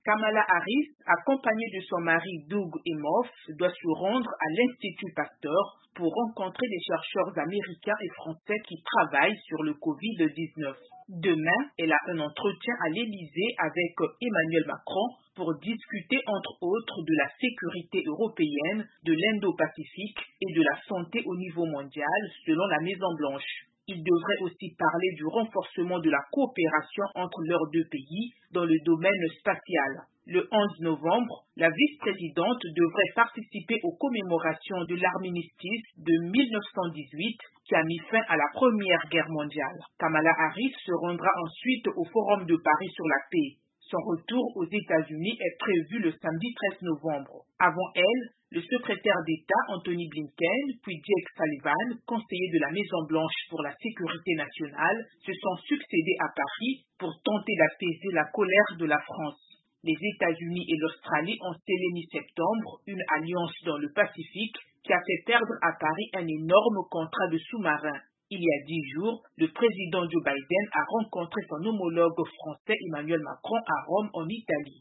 Kamala Harris, accompagnée de son mari Doug Emhoff, doit se rendre à l'Institut Pasteur pour rencontrer des chercheurs américains et français qui travaillent sur le Covid-19. Demain, elle a un entretien à l'Élysée avec Emmanuel Macron pour discuter entre autres de la sécurité européenne, de l'Indo-Pacifique et de la santé au niveau mondial, selon la Maison-Blanche. Il devrait aussi parler du renforcement de la coopération entre leurs deux pays dans le domaine spatial. Le 11 novembre, la vice-présidente devrait participer aux commémorations de l'armistice de 1918 qui a mis fin à la Première Guerre mondiale. Kamala Harris se rendra ensuite au Forum de Paris sur la paix. Son retour aux États-Unis est prévu le samedi 13 novembre. Avant elle, le secrétaire d'État Anthony Blinken, puis Jake Sullivan, conseiller de la Maison-Blanche pour la sécurité nationale, se sont succédés à Paris pour tenter d'apaiser la colère de la France. Les États-Unis et l'Australie ont scellé mi-septembre une alliance dans le Pacifique qui a fait perdre à Paris un énorme contrat de sous-marins. Il y a 10 jours, le président Joe Biden a rencontré son homologue français Emmanuel Macron à Rome en Italie.